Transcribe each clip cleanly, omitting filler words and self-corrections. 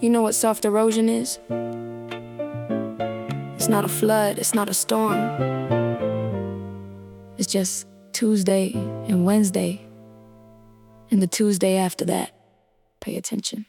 You know what soft erosion is? It's not a flood, it's not a storm. It's just Tuesday and Wednesday, and the Tuesday after that. Pay attention.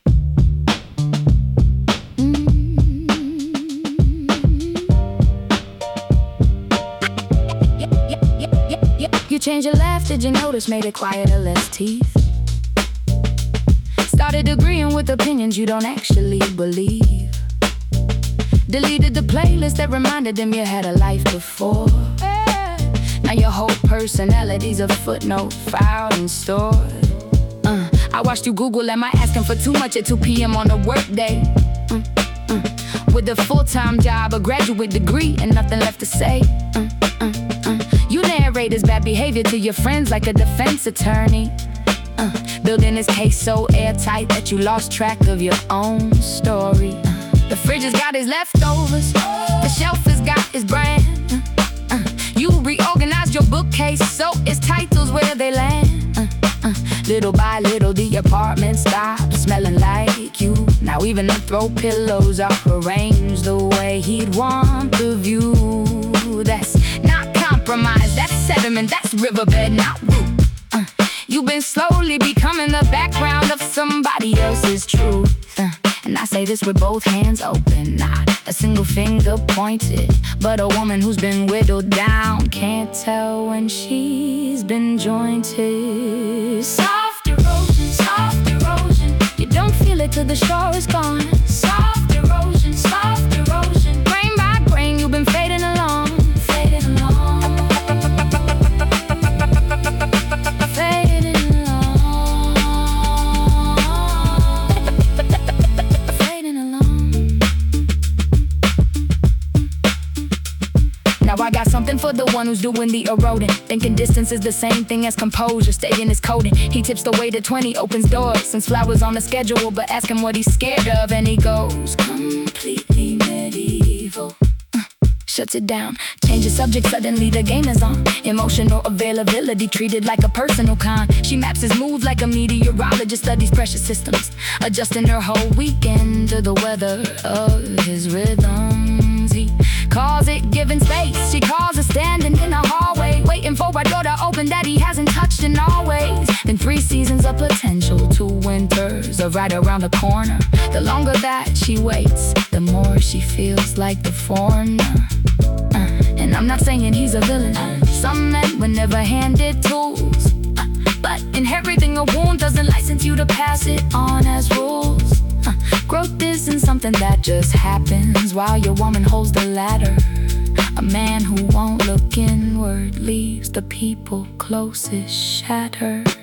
You changed your laugh, did you notice? Made it quieter, less teeth. Started agreeing with opinions you don't actually believe. Deleted the playlist that reminded them you had a life before. Now your whole personality's a footnote filed and stored. I watched you Google, am I asking for too much at 2 p.m. on a work day? With a full-time job, a graduate degree, and nothing left to say. You narrate his bad behavior to your friends like a defense attorney. Building his case so airtight that you lost track of your own story. The fridge has got his leftovers, the shelf has got his brand. You reorganized your bookcase so its titles where they land. Little by little the apartment stopped smelling like you. Now even the throw pillows are arranged the way he'd want the view. That's not compromise, that's sediment, that's riverbed, not root. You've been slowly becoming the background of somebody else's truth. And I say this with both hands open, not a single finger pointed. But a woman who's been whittled down can't tell when she's been jointed. Soft erosion, you don't feel it till the shore is gone. Soft erosion, grain by grain you've been fading along. Fading along. Now I got something for the one who's doing the eroding, thinking distance is the same thing as composure, stay in his coding. He tips the way to 20, opens doors, since flowers on the schedule, but ask him what he's scared of, and he goes completely medieval. Shuts it down, change the subject, suddenly the game is on. Emotional availability treated like a personal con. She maps his mood like a meteorologist studies pressure systems, adjusting her whole weekend to the weather of his rhythms. He calls it giving space, she calls it standing in a hallway, waiting for a door to open that he hasn't touched in always. Then 3 seasons of potential, 2 winters are right around the corner. The longer that she waits, the more she feels like the foreigner. And I'm not saying he's a villain, some men were never handed tools, but inheriting a wound doesn't license you to pass it on as rules. Growth isn't something that just happens while your woman holds the ladder. A man who won't look inward leaves the people closest shattered.